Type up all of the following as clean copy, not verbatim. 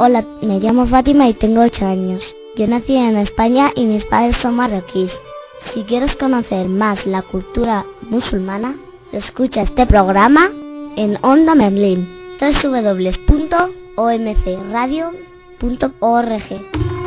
Hola, me llamo Fátima y tengo 8 años. Yo nací en España y mis padres son marroquíes. Si quieres conocer más la cultura musulmana, escucha este programa en Onda Merlín, www.omcradio.org.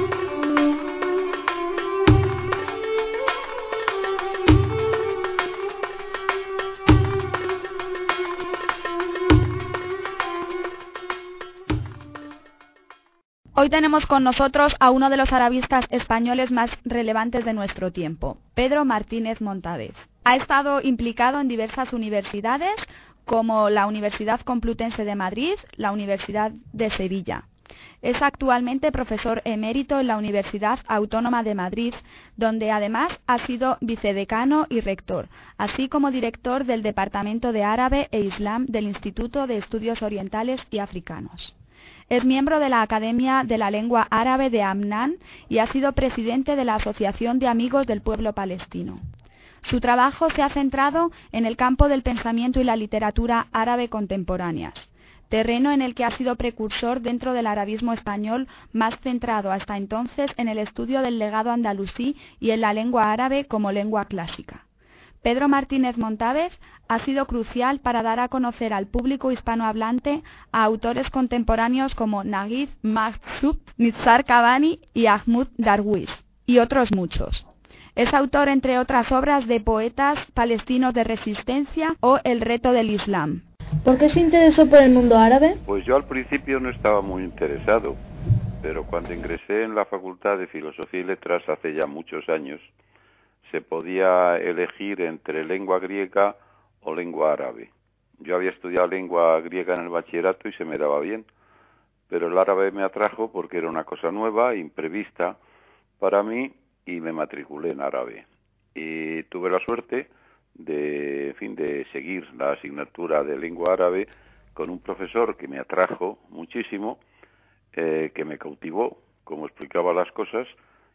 Hoy tenemos con nosotros a uno de los arabistas españoles más relevantes de nuestro tiempo, Pedro Martínez Montávez. Ha estado implicado en diversas universidades, como la Universidad Complutense de Madrid, la Universidad de Sevilla. Es actualmente profesor emérito en la Universidad Autónoma de Madrid, donde además ha sido vicedecano y rector, así como director del Departamento de Árabe e Islam del Instituto de Estudios Orientales y Africanos. Es miembro de la Academia de la Lengua Árabe de Amman y ha sido presidente de la Asociación de Amigos del Pueblo Palestino. Su trabajo se ha centrado en el campo del pensamiento y la literatura árabe contemporáneas, terreno en el que ha sido precursor dentro del arabismo español, más centrado hasta entonces en el estudio del legado andalusí y en la lengua árabe como lengua clásica. Pedro Martínez Montávez ha sido crucial para dar a conocer al público hispanohablante a autores contemporáneos como Naguib Mahfouz, Nizar Qabbani y Ahmad Darwish, y otros muchos. Es autor, entre otras obras, de Poetas palestinos de resistencia o El reto del Islam. ¿Por qué se interesó por el mundo árabe? Pues yo al principio no estaba muy interesado, pero cuando ingresé en la Facultad de Filosofía y Letras hace ya muchos años, se podía elegir entre lengua griega o lengua árabe. Yo había estudiado lengua griega en el bachillerato y se me daba bien, pero el árabe me atrajo porque era una cosa nueva, imprevista para mí, y me matriculé en árabe. Y tuve la suerte de seguir la asignatura de lengua árabe con un profesor que me atrajo muchísimo, que me cautivó, como explicaba las cosas,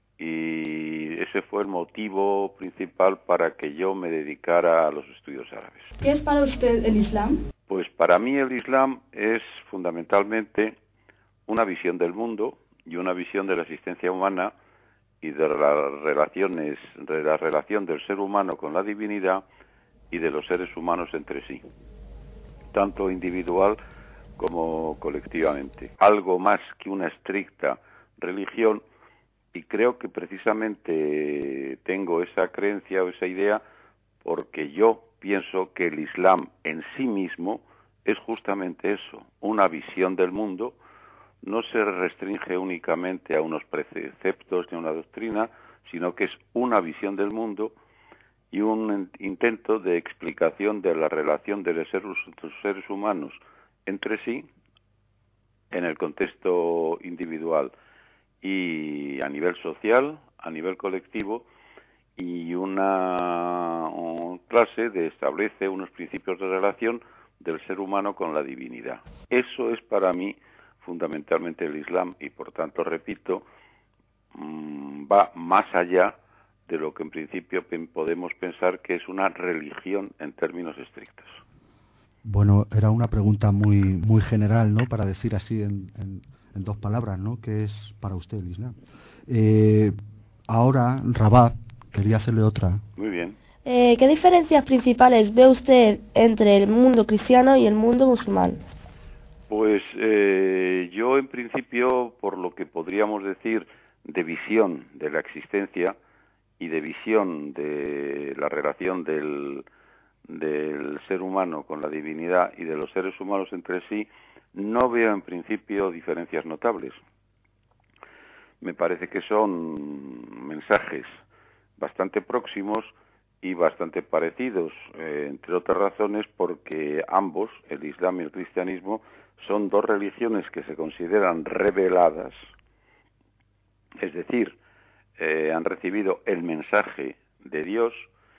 y ese fue el motivo principal para que yo me dedicara a los estudios árabes. ¿Qué es para usted el Islam? Pues para mí el Islam es fundamentalmente una visión del mundo y una visión de la existencia humana y de las relaciones, de la relación del ser humano con la divinidad y de los seres humanos entre sí, tanto individual como colectivamente. Algo más que una estricta religión. Y creo que precisamente tengo esa creencia o esa idea porque yo pienso que el Islam en sí mismo es justamente eso, una visión del mundo. No se restringe únicamente a unos preceptos ni a una doctrina, sino que es una visión del mundo y un intento de explicación de la relación de los seres humanos entre sí en el contexto individual y a nivel social, a nivel colectivo, y una clase establece unos principios de relación del ser humano con la divinidad. Eso es para mí fundamentalmente el Islam y por tanto, repito, va más allá de lo que en principio podemos pensar que es una religión en términos estrictos. Bueno, era una pregunta muy general, ¿no? Para decir así en 2 palabras, ¿no? ¿Qué es para usted el Islam? Ahora, Rabat, quería hacerle otra. Muy bien. ¿Qué diferencias principales ve usted entre el mundo cristiano y el mundo musulmán? Pues yo en principio, por lo que podríamos decir de visión de la existencia y de visión de la relación del ser humano con la divinidad y de los seres humanos entre sí, no veo en principio diferencias notables. Me parece que son mensajes bastante próximos y bastante parecidos, entre otras razones porque ambos, el Islam y el cristianismo, son 2 religiones que se consideran reveladas, es decir, han recibido el mensaje de Dios,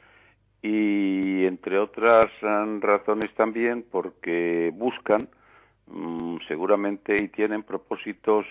y entre otras razones también porque buscan seguramente y tienen propósitos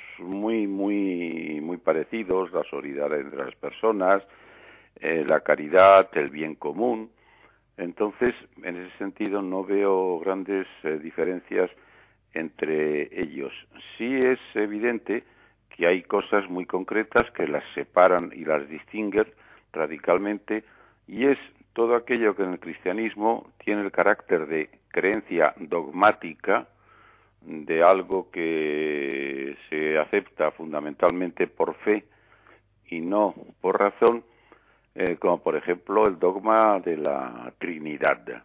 muy parecidos, la solidaridad entre las personas, la caridad, el bien común. Entonces, en ese sentido no veo grandes diferencias entre ellos. Sí es evidente que hay cosas muy concretas que las separan y las distinguen radicalmente, y es todo aquello que en el cristianismo tiene el carácter de creencia dogmática, de algo que se acepta fundamentalmente por fe y no por razón, como por ejemplo el dogma de la Trinidad.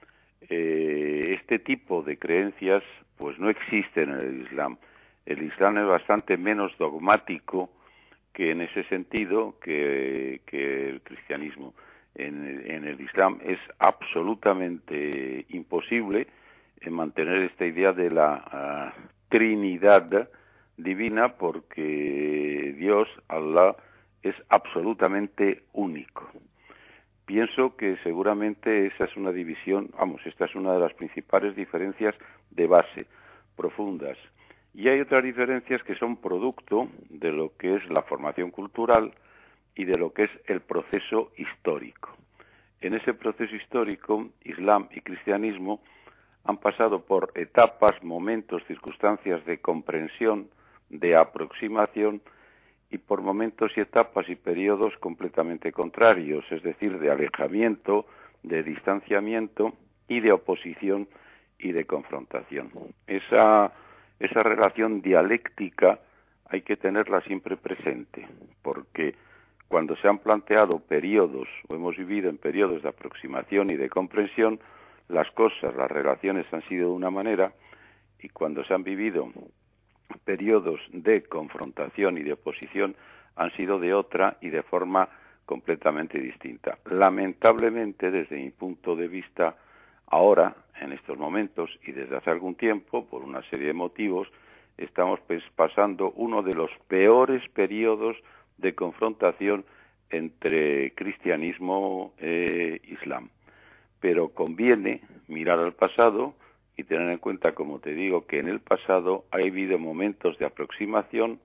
Este tipo de creencias pues no existen en el Islam. El Islam es bastante menos dogmático que en ese sentido que el cristianismo. En el Islam es absolutamente imposible mantener esta idea de la Trinidad divina, porque Dios, Allah, es absolutamente único. Pienso que seguramente esa es una división, esta es una de las principales diferencias de base, profundas. Y hay otras diferencias que son producto de lo que es la formación cultural y de lo que es el proceso histórico. En ese proceso histórico, Islam y cristianismo han pasado por etapas, momentos, circunstancias de comprensión, de aproximación, y por momentos y etapas y periodos completamente contrarios, es decir, de alejamiento, de distanciamiento y de oposición y de confrontación. Esa relación dialéctica hay que tenerla siempre presente, porque cuando se han planteado periodos, o hemos vivido en periodos de aproximación y de comprensión, las cosas, las relaciones han sido de una manera, y cuando se han vivido periodos de confrontación y de oposición han sido de otra y de forma completamente distinta. Lamentablemente, desde mi punto de vista, ahora, en estos momentos y desde hace algún tiempo, por una serie de motivos, estamos pasando uno de los peores periodos de confrontación entre cristianismo e Islam. Pero conviene mirar al pasado y tener en cuenta, como te digo, que en el pasado ha habido momentos de aproximación,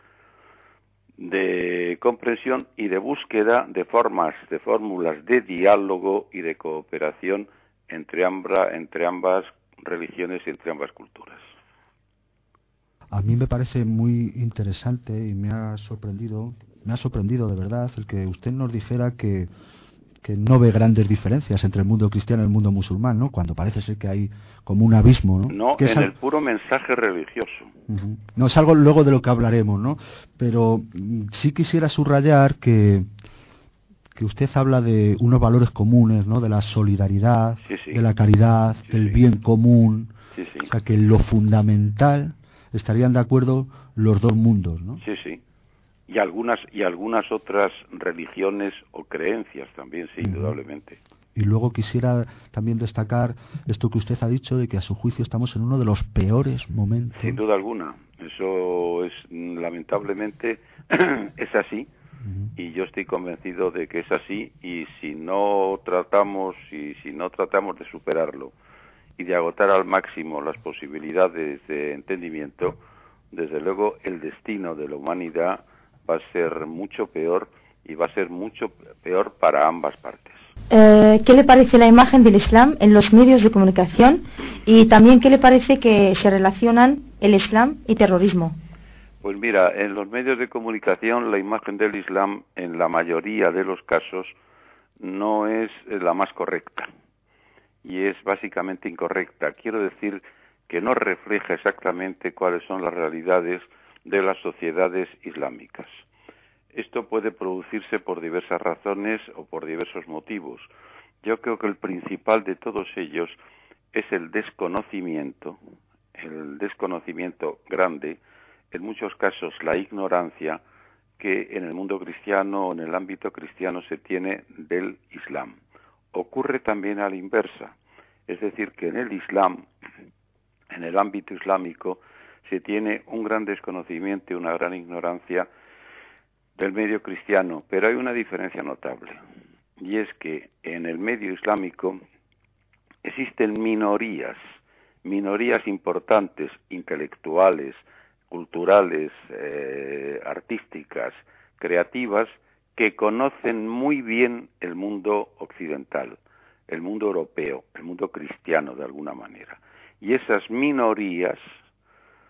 de comprensión y de búsqueda de formas, de fórmulas de diálogo y de cooperación entre ambas religiones y entre ambas culturas. A mí me parece muy interesante y me ha sorprendido de verdad el que usted nos dijera que no ve grandes diferencias entre el mundo cristiano y el mundo musulmán, ¿no? Cuando parece ser que hay como un abismo, ¿no? No, en el puro mensaje religioso. Uh-huh. No, es algo luego de lo que hablaremos, ¿no? Pero sí quisiera subrayar que usted habla de unos valores comunes, ¿no? De la solidaridad, sí. de la caridad, del bien común. Sí. O sea, que en lo fundamental estarían de acuerdo los dos mundos, ¿no? Sí. Y algunas otras religiones o creencias también, sí, indudablemente. Y luego quisiera también destacar esto que usted ha dicho, de que a su juicio estamos en uno de los peores momentos. Sin duda alguna. Eso es, lamentablemente, es así. Y yo estoy convencido de que es así, y si no tratamos de superarlo y de agotar al máximo las posibilidades de entendimiento, desde luego el destino de la humanidad va a ser mucho peor, y va a ser mucho peor para ambas partes. ¿Qué le parece la imagen del Islam en los medios de comunicación? Y también, ¿qué le parece que se relacionan el Islam y terrorismo? Pues mira, en los medios de comunicación la imagen del Islam en la mayoría de los casos no es la más correcta, y es básicamente incorrecta. Quiero decir que no refleja exactamente cuáles son las realidades de las sociedades islámicas. Esto puede producirse por diversas razones o por diversos motivos. Yo creo que el principal de todos ellos es el desconocimiento grande, en muchos casos la ignorancia que en el mundo cristiano o en el ámbito cristiano se tiene del Islam. Ocurre también a la inversa, es decir, que en el Islam, en el ámbito islámico, se tiene un gran desconocimiento y una gran ignorancia del medio cristiano, pero hay una diferencia notable, y es que en el medio islámico existen minorías importantes, intelectuales, culturales, artísticas, creativas, que conocen muy bien el mundo occidental, el mundo europeo, el mundo cristiano de alguna manera. Y esas minorías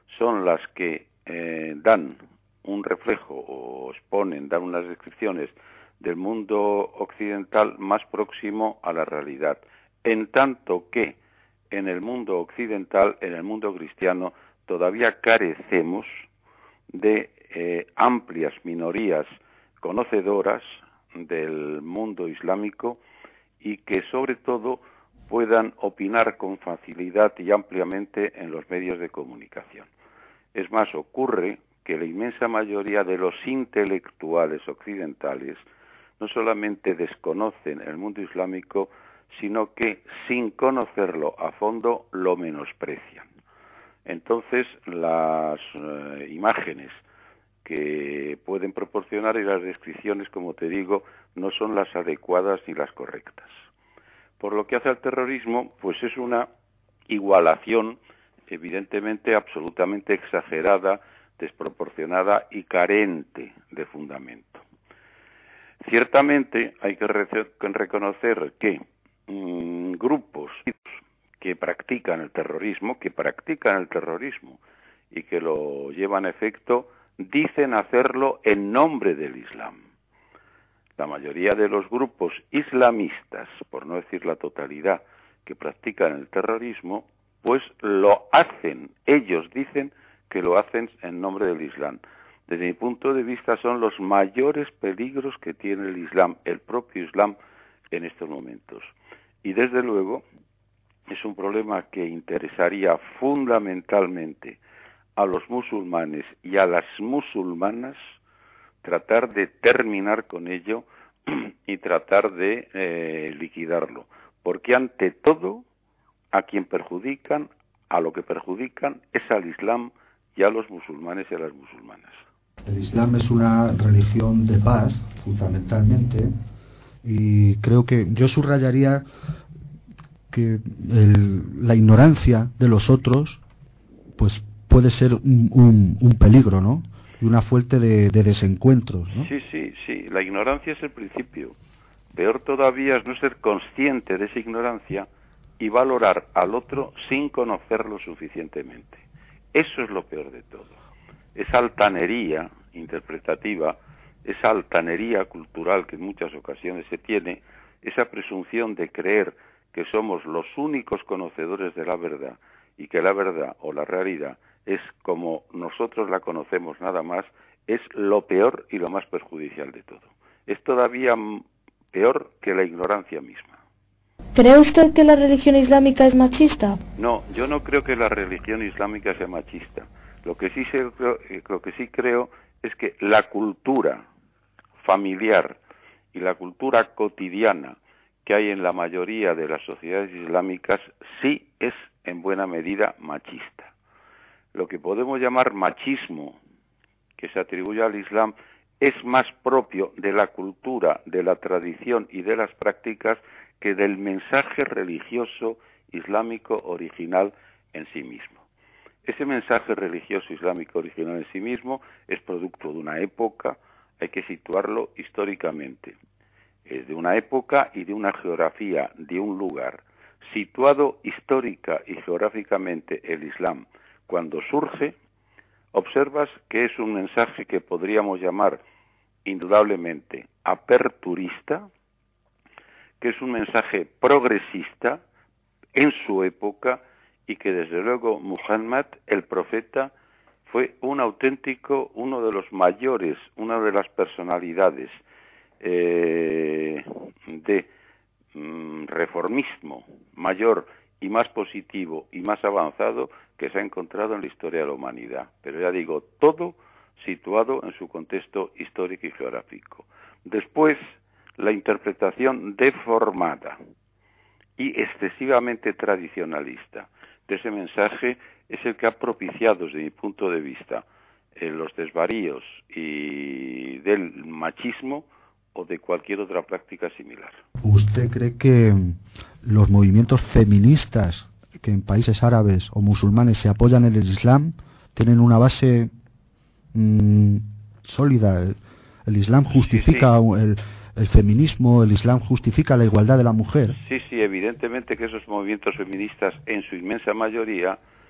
son las que dan un reflejo o dan unas descripciones del mundo occidental más próximo a la realidad, en tanto que en el mundo occidental, en el mundo cristiano, todavía carecemos de amplias minorías conocedoras del mundo islámico y que sobre todo puedan opinar con facilidad y ampliamente en los medios de comunicación. Es más, ocurre que la inmensa mayoría de los intelectuales occidentales no solamente desconocen el mundo islámico, sino que sin conocerlo a fondo lo menosprecian. Entonces, las imágenes que pueden proporcionar y las descripciones, como te digo, no son las adecuadas ni las correctas. Por lo que hace al terrorismo, pues es una igualación evidentemente absolutamente exagerada, desproporcionada y carente de fundamento. Ciertamente hay que reconocer que grupos que practican el terrorismo y que lo llevan a efecto, dicen hacerlo en nombre del Islam. La mayoría de los grupos islamistas, por no decir la totalidad, que practican el terrorismo, pues lo hacen, ellos dicen que lo hacen en nombre del Islam. Desde mi punto de vista son los mayores peligros que tiene el Islam, el propio Islam, en estos momentos. Y desde luego es un problema que interesaría fundamentalmente a los musulmanes y a las musulmanas tratar de terminar con ello y tratar de liquidarlo, porque ante todo a lo que perjudican es al Islam y a los musulmanes y a las musulmanas. El Islam es una religión de paz, fundamentalmente, y creo que yo subrayaría que la ignorancia de los otros pues puede ser un peligro, ¿no? Y una fuente de desencuentros, ¿no? Sí, la ignorancia es el principio. Peor todavía es no ser consciente de esa ignorancia y valorar al otro sin conocerlo suficientemente. Eso es lo peor de todo. Esa altanería interpretativa, esa altanería cultural que en muchas ocasiones se tiene, esa presunción de creer que somos los únicos conocedores de la verdad y que la verdad o la realidad es como nosotros la conocemos nada más, es lo peor y lo más perjudicial de todo. Es todavía peor que la ignorancia misma. ¿Cree usted que la religión islámica es machista? No, yo no creo que la religión islámica sea machista. Lo que sí creo es que la cultura familiar y la cultura cotidiana que hay en la mayoría de las sociedades islámicas sí es en buena medida machista. Lo que podemos llamar machismo, que se atribuye al Islam, es más propio de la cultura, de la tradición y de las prácticas que del mensaje religioso islámico original en sí mismo. Ese mensaje religioso islámico original en sí mismo es producto de una época, hay que situarlo históricamente. Es de una época y de una geografía, de un lugar. Situado histórica y geográficamente el Islam, cuando surge, observas que es un mensaje que podríamos llamar indudablemente aperturista, que es un mensaje progresista en su época y que desde luego Muhammad, el profeta, fue uno de los mayores, una de las personalidades de reformismo mayor y más positivo y más avanzado que se ha encontrado en la historia de la humanidad. Pero ya digo, todo situado en su contexto histórico y geográfico. Después, la interpretación deformada y excesivamente tradicionalista de ese mensaje es el que ha propiciado, desde mi punto de vista, los desvaríos y del machismo o de cualquier otra práctica similar. ¿Usted cree que los movimientos feministas que en países árabes o musulmanes se apoyan en el Islam tienen una base sólida? ¿El Islam justifica el feminismo? ¿El Islam justifica la igualdad de la mujer? Sí, evidentemente que esos movimientos feministas en su inmensa mayoría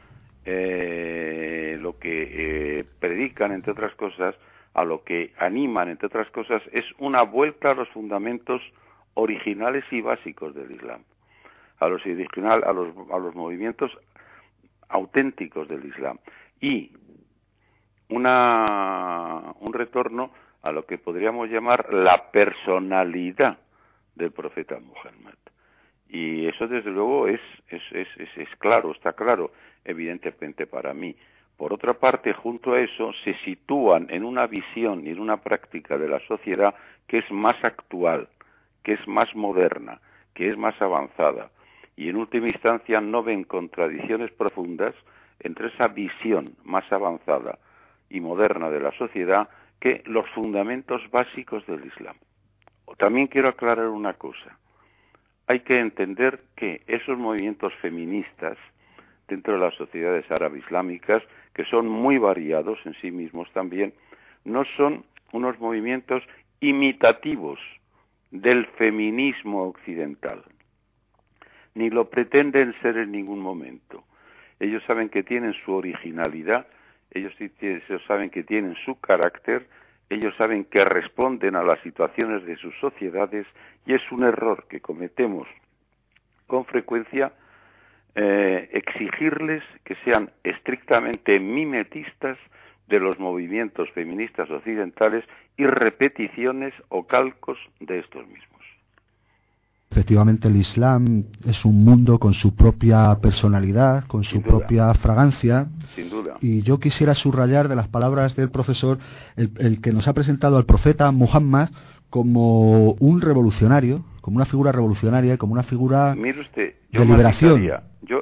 lo que predican, entre otras cosas, a lo que animan, entre otras cosas, es una vuelta a los fundamentos originales y básicos del Islam, a los movimientos auténticos del Islam, y un retorno a lo que podríamos llamar la personalidad del profeta Muhammad. Y eso, desde luego, es claro, está claro, evidentemente, para mí. Por otra parte, junto a eso, se sitúan en una visión y en una práctica de la sociedad que es más actual, que es más moderna, que es más avanzada. Y en última instancia no ven contradicciones profundas entre esa visión más avanzada y moderna de la sociedad que los fundamentos básicos del Islam. También quiero aclarar una cosa. Hay que entender que esos movimientos feministas dentro de las sociedades árabe-islámicas, que son muy variados en sí mismos también, no son unos movimientos imitativos del feminismo occidental, ni lo pretenden ser en ningún momento. Ellos saben que tienen su originalidad, ellos saben que tienen su carácter, ellos saben que responden a las situaciones de sus sociedades, y es un error que cometemos con frecuencia exigirles que sean estrictamente mimetistas de los movimientos feministas occidentales y repeticiones o calcos de estos mismos. Efectivamente, el Islam es un mundo con su propia personalidad, con su propia fragancia. Sin duda. Y yo quisiera subrayar de las palabras del profesor el que nos ha presentado al profeta Muhammad como un revolucionario, como una figura revolucionaria, como una figura Mire usted, de liberación. Yo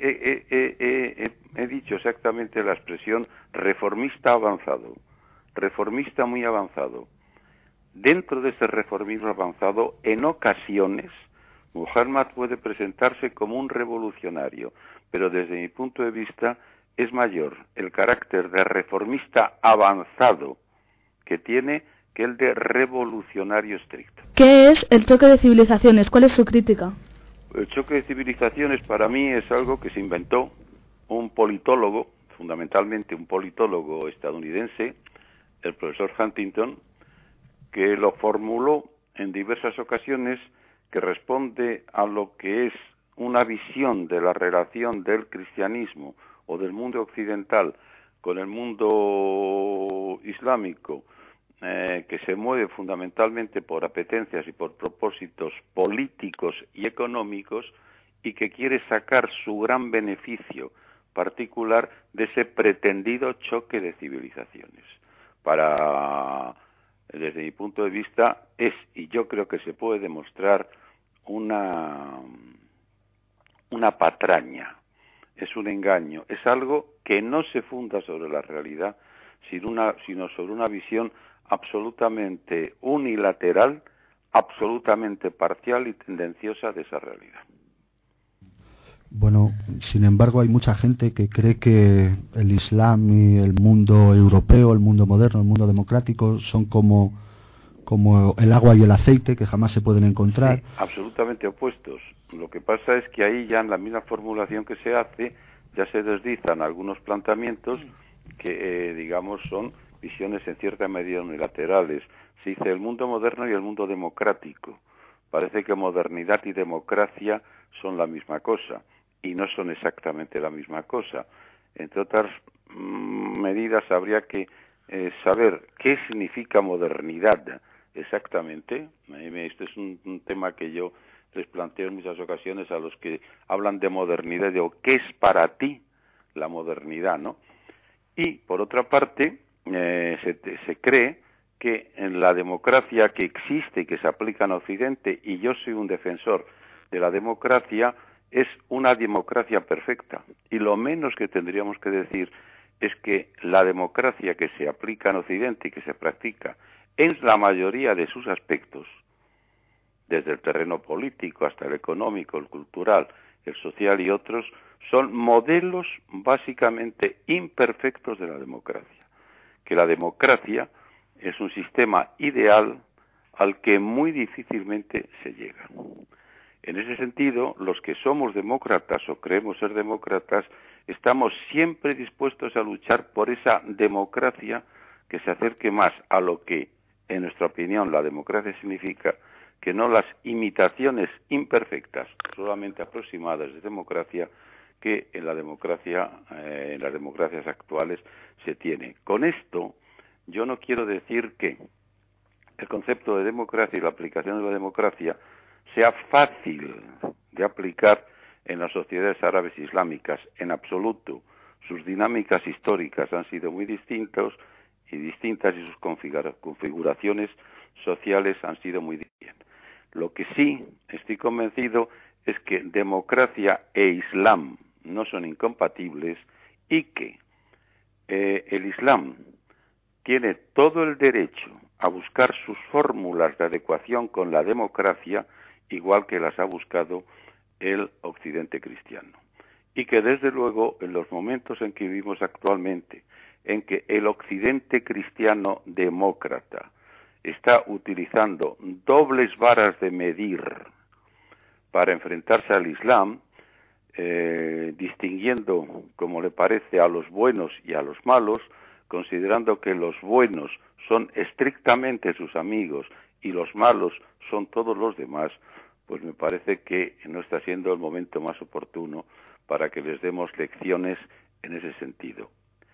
he dicho exactamente la expresión reformista avanzado, reformista muy avanzado. Dentro de ese reformismo avanzado, en ocasiones, Muhammad puede presentarse como un revolucionario, pero desde mi punto de vista es mayor el carácter de reformista avanzado que tiene que el de revolucionario estricto. ¿Qué es el choque de civilizaciones? ¿Cuál es su crítica? El choque de civilizaciones para mí es algo que se inventó un politólogo, fundamentalmente un politólogo estadounidense, el profesor Huntington, que lo formuló en diversas ocasiones, que responde a lo que es una visión de la relación del cristianismo o del mundo occidental con el mundo islámico, que se mueve fundamentalmente por apetencias y por propósitos políticos y económicos, y que quiere sacar su gran beneficio particular de ese pretendido choque de civilizaciones. Desde mi punto de vista, y yo creo que se puede demostrar, una patraña, es un engaño, es algo que no se funda sobre la realidad, sino sobre una visión absolutamente unilateral, absolutamente parcial y tendenciosa de esa realidad. Bueno, sin embargo, hay mucha gente que cree que el Islam y el mundo europeo, el mundo moderno, el mundo democrático son como el agua y el aceite, que jamás se pueden encontrar. Sí, absolutamente opuestos. Lo que pasa es que ahí ya en la misma formulación que se hace ya se deslizan algunos planteamientos que, digamos, son visiones en cierta medida unilaterales. Se dice el mundo moderno y el mundo democrático. Parece que modernidad y democracia son la misma cosa, y no son exactamente la misma cosa. Entre otras medidas, habría que saber qué significa modernidad exactamente. Este es un tema que yo les planteo en muchas ocasiones a los que hablan de modernidad. Digo, ¿qué es para ti la modernidad, no? Y, por otra parte, se cree que en la democracia que existe y que se aplica en Occidente, y yo soy un defensor de la democracia, es una democracia perfecta. Y lo menos que tendríamos que decir es que la democracia que se aplica en Occidente y que se practica en la mayoría de sus aspectos, desde el terreno político hasta el económico, el cultural, el social y otros, son modelos básicamente imperfectos de la democracia. Que la democracia es un sistema ideal al que muy difícilmente se llega. En ese sentido, los que somos demócratas o creemos ser demócratas, estamos siempre dispuestos a luchar por esa democracia que se acerque más a lo que, en nuestra opinión, la democracia significa, que no las imitaciones imperfectas, solamente aproximadas de democracia, que en las democracias actuales se tiene. Con esto, yo no quiero decir que el concepto de democracia y la aplicación de la democracia sea fácil de aplicar en las sociedades árabes islámicas, en absoluto. Sus dinámicas históricas han sido muy distintas y sus configuraciones sociales han sido muy distintas. Lo que sí estoy convencido es que democracia e Islam no son incompatibles y que el Islam tiene todo el derecho a buscar sus fórmulas de adecuación con la democracia, igual que las ha buscado el Occidente cristiano. Y que desde luego, en los momentos en que vivimos actualmente, en que el Occidente cristiano demócrata está utilizando dobles varas de medir para enfrentarse al Islam, distinguiendo, como le parece, a los buenos y a los malos, considerando que los buenos son estrictamente sus amigos y los malos son todos los demás, pues me parece que no está siendo el momento más oportuno para que les demos lecciones en ese sentido.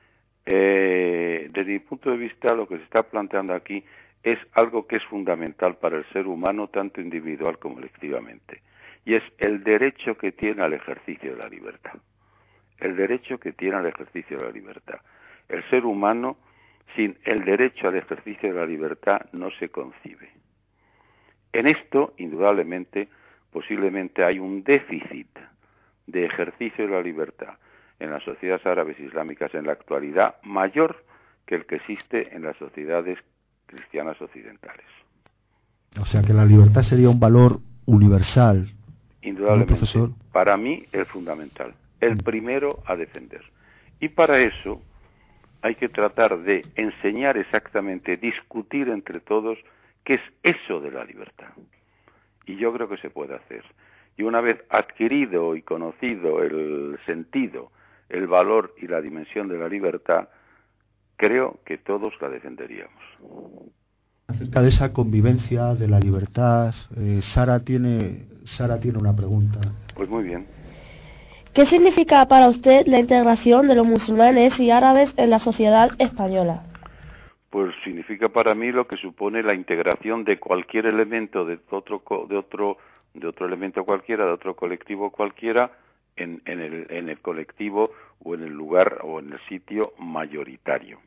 Desde mi punto de vista, lo que se está planteando aquí es algo que es fundamental para el ser humano, tanto individual como colectivamente, y es el derecho que tiene al ejercicio de la libertad. El derecho que tiene al ejercicio de la libertad. El ser humano, sin el derecho al ejercicio de la libertad, no se concibe. En esto, indudablemente, posiblemente hay un déficit de ejercicio de la libertad en las sociedades árabes islámicas en la actualidad mayor que el que existe en las sociedades cristianas occidentales. O sea que la libertad sería un valor universal. Indudablemente, ¿no, profesor? Para mí es fundamental, el primero a defender. Y para eso hay que tratar de enseñar exactamente, discutir entre todos qué es eso de la libertad. Y yo creo que se puede hacer. Y una vez adquirido y conocido el sentido, el valor y la dimensión de la libertad, creo que todos la defenderíamos. Acerca de esa convivencia de la libertad, Sara tiene una pregunta. Pues muy bien. ¿Qué significa para usted la integración de los musulmanes y árabes en la sociedad española? Pues significa para mí lo que supone la integración de cualquier elemento de otro elemento cualquiera, de otro colectivo cualquiera, en el colectivo o en el lugar o en el sitio mayoritario.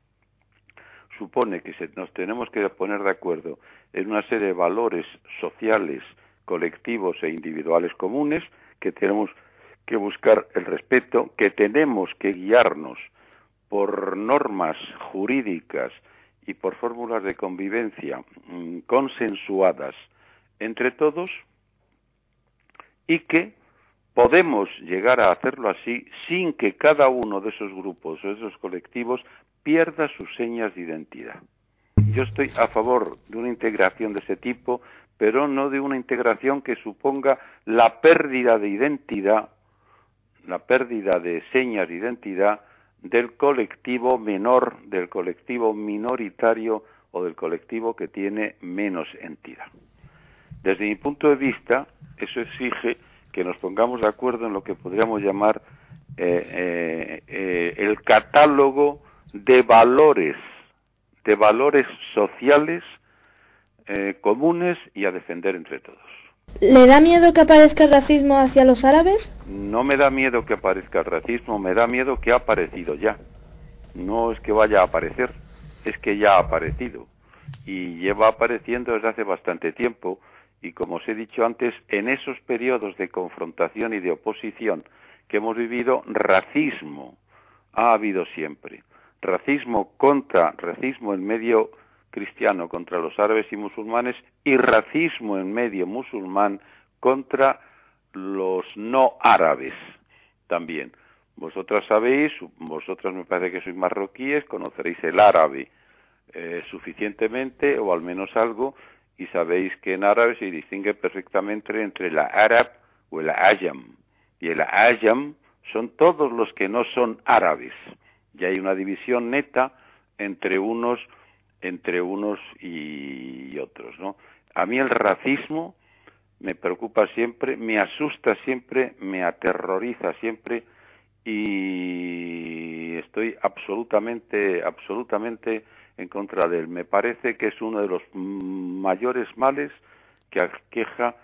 Supone que nos tenemos que poner de acuerdo en una serie de valores sociales, colectivos e individuales comunes, que tenemos que buscar el respeto, que tenemos que guiarnos por normas jurídicas y por fórmulas de convivencia consensuadas entre todos, y que podemos llegar a hacerlo así sin que cada uno de esos grupos o esos colectivos pierda sus señas de identidad. Yo estoy a favor de una integración de ese tipo, pero no de una integración que suponga la pérdida de identidad, la pérdida de señas de identidad del colectivo menor, del colectivo minoritario o del colectivo que tiene menos entidad. Desde mi punto de vista, eso exige que nos pongamos de acuerdo en lo que podríamos llamar el catálogo de valores sociales comunes y a defender entre todos. ¿Le da miedo que aparezca el racismo hacia los árabes? No me da miedo que aparezca el racismo, me da miedo que ha aparecido ya. No es que vaya a aparecer, es que ya ha aparecido. Y lleva apareciendo desde hace bastante tiempo. Y como os he dicho antes, en esos periodos de confrontación y de oposición que hemos vivido, racismo ha habido siempre. Racismo en medio cristiano contra los árabes y musulmanes, y racismo en medio musulmán contra los no árabes también. Vosotras me parece que sois marroquíes, conoceréis el árabe suficientemente, o al menos algo, y sabéis que en árabe se distingue perfectamente entre el árabe o el ayam. Y el ayam son todos los que no son árabes. Y hay una división neta entre unos y otros, ¿no? A mí el racismo me preocupa siempre, me asusta siempre, me aterroriza siempre, y estoy absolutamente en contra de él. Me parece que es uno de los mayores males que aqueja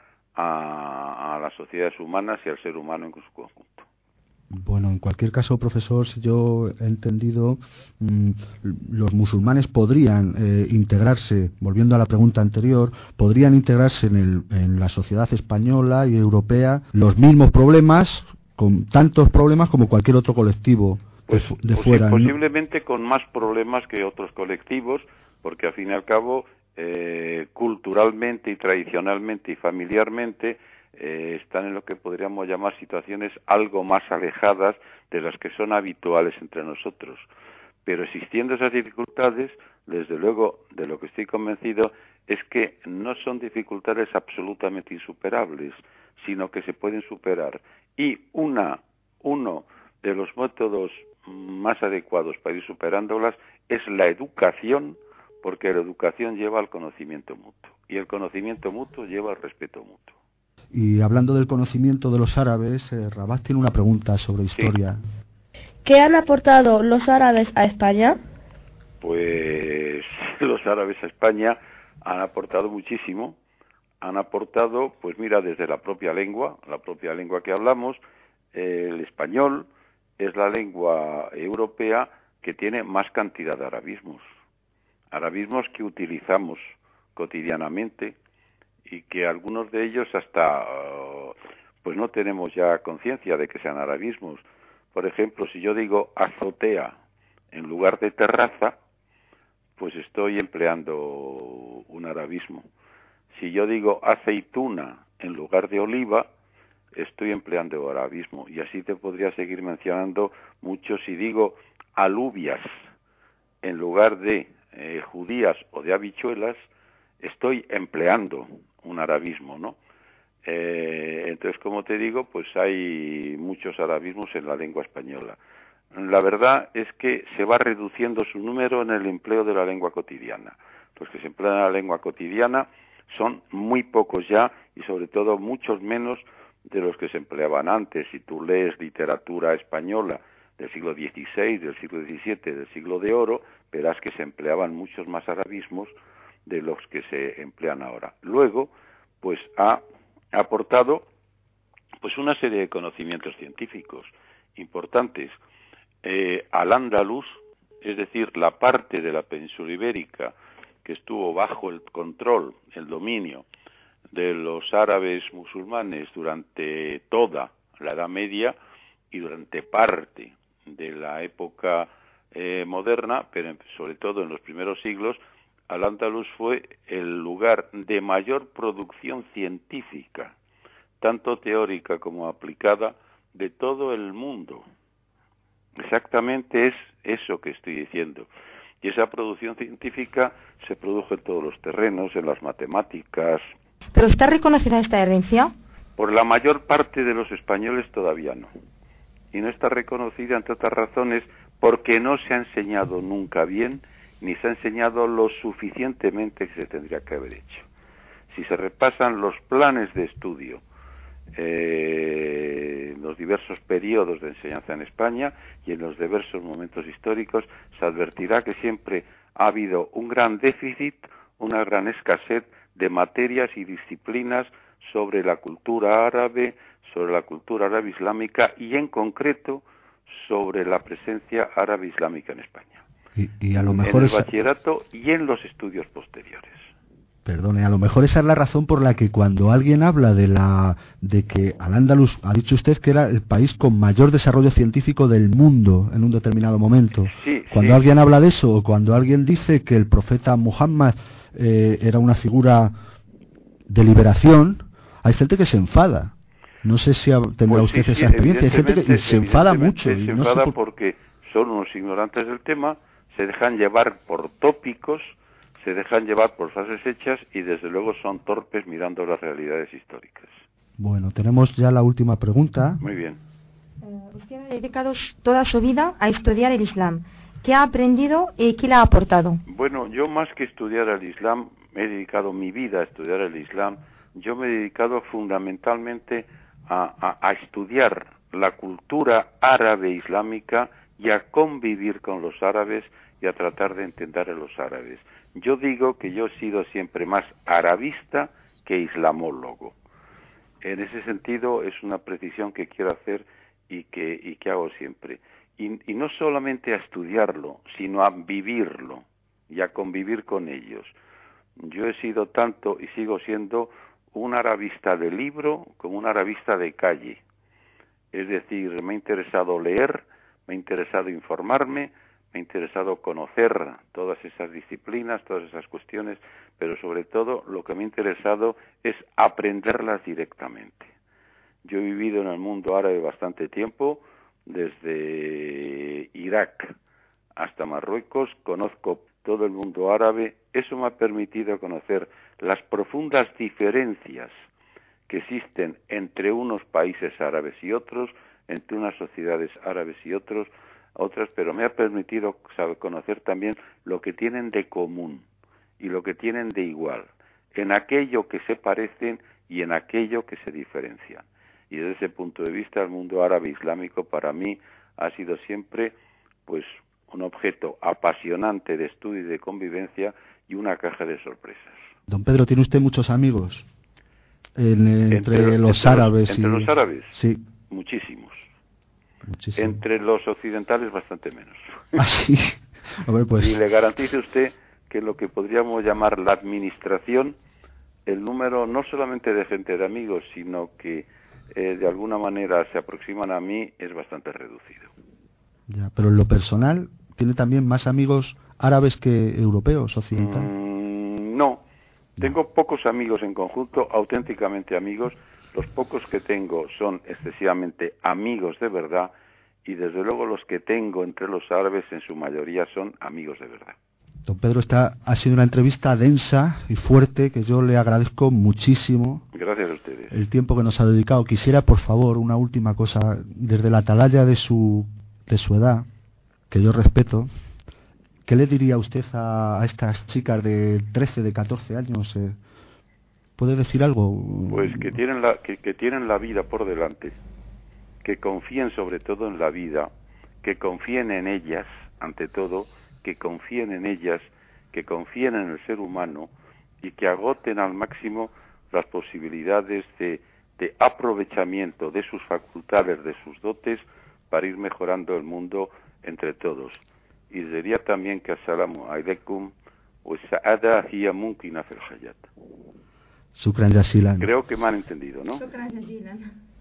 a las sociedades humanas y al ser humano en su conjunto. Bueno, en cualquier caso, profesor, si yo he entendido, los musulmanes podrían integrarse, volviendo a la pregunta anterior, podrían integrarse en la sociedad española y europea los mismos problemas, con tantos problemas como cualquier otro colectivo de fuera. Posiblemente con más problemas que otros colectivos, porque al fin y al cabo, culturalmente y tradicionalmente y familiarmente, están en lo que podríamos llamar situaciones algo más alejadas de las que son habituales entre nosotros. Pero existiendo esas dificultades, desde luego, de lo que estoy convencido, es que no son dificultades absolutamente insuperables, sino que se pueden superar. Y uno de los métodos más adecuados para ir superándolas es la educación, porque la educación lleva al conocimiento mutuo, y el conocimiento mutuo lleva al respeto mutuo. Y hablando del conocimiento de los árabes, Rabat tiene una pregunta sobre historia. Sí. ¿Qué han aportado los árabes a España? Pues los árabes a España han aportado muchísimo. Han aportado, pues mira, desde la propia lengua que hablamos. El español es la lengua europea que tiene más cantidad de arabismos que utilizamos cotidianamente, y que algunos de ellos hasta pues no tenemos ya conciencia de que sean arabismos. Por ejemplo, si yo digo azotea en lugar de terraza, pues estoy empleando un arabismo. Si yo digo aceituna en lugar de oliva, estoy empleando arabismo. Y así te podría seguir mencionando muchos. Si digo alubias en lugar de judías o de habichuelas, estoy empleando un arabismo, ¿no? Entonces, como te digo, pues hay muchos arabismos en la lengua española. La verdad es que se va reduciendo su número en el empleo de la lengua cotidiana. Los que se emplean en la lengua cotidiana son muy pocos ya, y sobre todo muchos menos de los que se empleaban antes. Si tú lees literatura española del siglo XVI, del siglo XVII, del siglo de oro, verás que se empleaban muchos más arabismos de los que se emplean ahora. Luego, pues ha aportado pues una serie de conocimientos científicos importantes. Al andaluz, es decir, la parte de la península ibérica que estuvo bajo el control, el dominio de los árabes musulmanes durante toda la Edad Media y durante parte de la época moderna, pero sobre todo en los primeros siglos, Al-Ándalus fue el lugar de mayor producción científica, tanto teórica como aplicada, de todo el mundo. Exactamente es eso que estoy diciendo. Y esa producción científica se produjo en todos los terrenos, en las matemáticas. ¿Pero está reconocida esta herencia? Por la mayor parte de los españoles todavía no. Y no está reconocida, entre otras razones, porque no se ha enseñado nunca bien, ni se ha enseñado lo suficientemente que se tendría que haber hecho. Si se repasan los planes de estudio en los diversos periodos de enseñanza en España y en los diversos momentos históricos, se advertirá que siempre ha habido un gran déficit, una gran escasez de materias y disciplinas sobre la cultura árabe islámica, y en concreto sobre la presencia árabe islámica en España. Y a lo mejor en el bachillerato y en los estudios posteriores. Perdone, a lo mejor esa es la razón por la que cuando alguien habla de que Al-Ándalus, ha dicho usted que era el país con mayor desarrollo científico del mundo en un determinado momento. Sí, cuando alguien habla de eso, o cuando alguien dice que el profeta Muhammad era una figura de liberación, hay gente que se enfada. No sé si tendrá usted esa experiencia. Hay gente que se enfada mucho. Se enfada porque son unos ignorantes del tema, se dejan llevar por tópicos, se dejan llevar por frases hechas, y desde luego son torpes mirando las realidades históricas. Bueno, tenemos ya la última pregunta. Muy bien. Usted ha dedicado toda su vida a estudiar el Islam. ¿Qué ha aprendido y qué le ha aportado? Bueno, yo más que estudiar el Islam, me he dedicado mi vida a estudiar el Islam. Yo me he dedicado fundamentalmente a estudiar la cultura árabe islámica y a convivir con los árabes y a tratar de entender a los árabes. Yo digo que yo he sido siempre más arabista que islamólogo. En ese sentido es una precisión que quiero hacer y que hago siempre. Y no solamente a estudiarlo, sino a vivirlo y a convivir con ellos. Yo he sido tanto y sigo siendo un arabista de libro como un arabista de calle. Es decir, me ha interesado leer, me ha interesado informarme, me ha interesado conocer todas esas disciplinas, todas esas cuestiones, pero sobre todo lo que me ha interesado es aprenderlas directamente. Yo he vivido en el mundo árabe bastante tiempo, desde Irak hasta Marruecos, conozco todo el mundo árabe. Eso me ha permitido conocer las profundas diferencias que existen entre unos países árabes y otros, entre unas sociedades árabes y otras, pero me ha permitido conocer también lo que tienen de común y lo que tienen de igual, en aquello que se parecen y en aquello que se diferencian. Y desde ese punto de vista, el mundo árabe islámico para mí ha sido siempre pues un objeto apasionante de estudio y de convivencia y una caja de sorpresas. Don Pedro, ¿tiene usted muchos amigos entre los árabes? ¿Entre los árabes? Sí. Muchísimos. Muchísimo. Entre los occidentales bastante menos. ¿Ah, sí? A ver, pues. Y le garantizo a usted que lo que podríamos llamar la administración, el número no solamente de gente de amigos, sino que de alguna manera se aproximan a mí, es bastante reducido. Ya, pero en lo personal, ¿tiene también más amigos árabes que europeos, occidentales? No, tengo pocos amigos en conjunto, auténticamente amigos. Los pocos que tengo son excesivamente amigos de verdad y desde luego los que tengo entre los árabes en su mayoría son amigos de verdad. Don Pedro, esta ha sido una entrevista densa y fuerte que yo le agradezco muchísimo. Gracias a ustedes. El tiempo que nos ha dedicado. Quisiera, por favor, una última cosa, desde la atalaya de su edad, que yo respeto, ¿qué le diría usted a estas chicas de 13, de 14 años? ¿Puede decir algo? Pues que tienen la vida por delante, que confíen sobre todo en la vida, que confíen en ellas, ante todo, que confíen en ellas, que confíen en el ser humano y que agoten al máximo las posibilidades de aprovechamiento de sus facultades, de sus dotes, para ir mejorando el mundo entre todos. Y diría también que assalamu alaikum wa sa'ada hiya mumkina fil hayat. Shukran jazilan. Creo que me han entendido, ¿no? Shukran jazilan.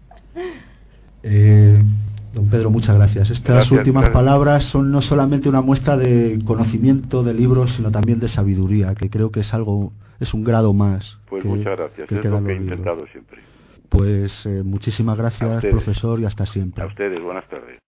Don Pedro, muchas gracias. Estas últimas palabras son no solamente una muestra de conocimiento de libros, sino también de sabiduría, que creo que es un grado más. Pues muchas gracias, es lo que he intentado siempre. Pues muchísimas gracias, profesor, y hasta siempre. A ustedes, buenas tardes.